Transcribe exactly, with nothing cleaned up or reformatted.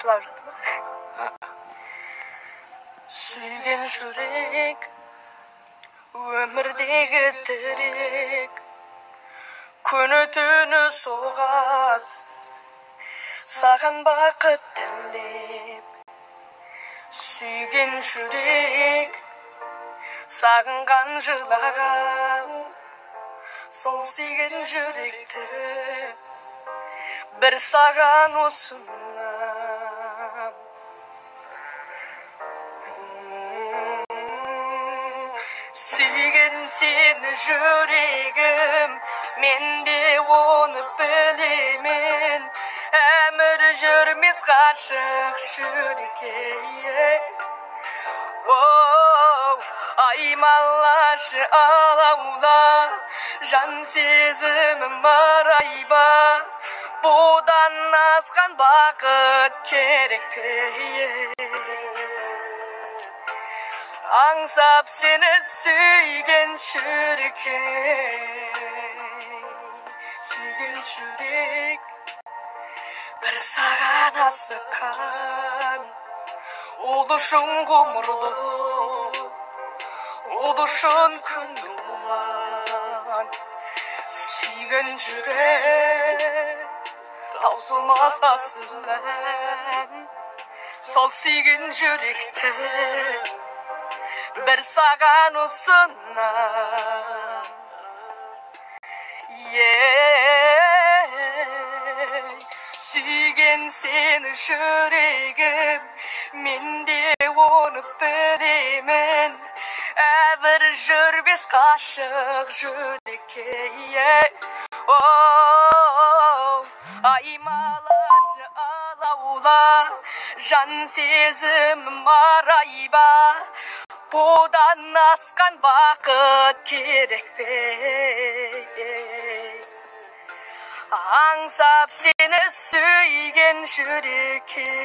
жылап жатыр ма? Сүйген жүрек өмірдегі тірек, күні түні соғады саған бақыт тілеп. Сүйген жүрек сағынған жылаған, сол сүйген жүректі бір саған ұсынам. Сүйген сені жүрегім, мен де оны білемен, әмір жүрмес ғашық жүрекке. Аймалашы алаула, жан сезімім арайба, бұдан асқан бақыт керек пе? Аңсап сені сүйген жүрекке, сүйген жүрек бір саған асыққан. Ол үшін ғұмырлы, ол үшін күн туған. Сүйген жүрек таусылмас асыл ән, сол сүйген жүректі бір саған ұсынам. Сүйген сені жүрегім, мен де оны білемен, әмір жүрмес ғашық жүрекке. Аймалашы алаула, жан сезімім арайба, бұдан асқан бақыт керек пе? Аңсап сені сүйген жүрекке,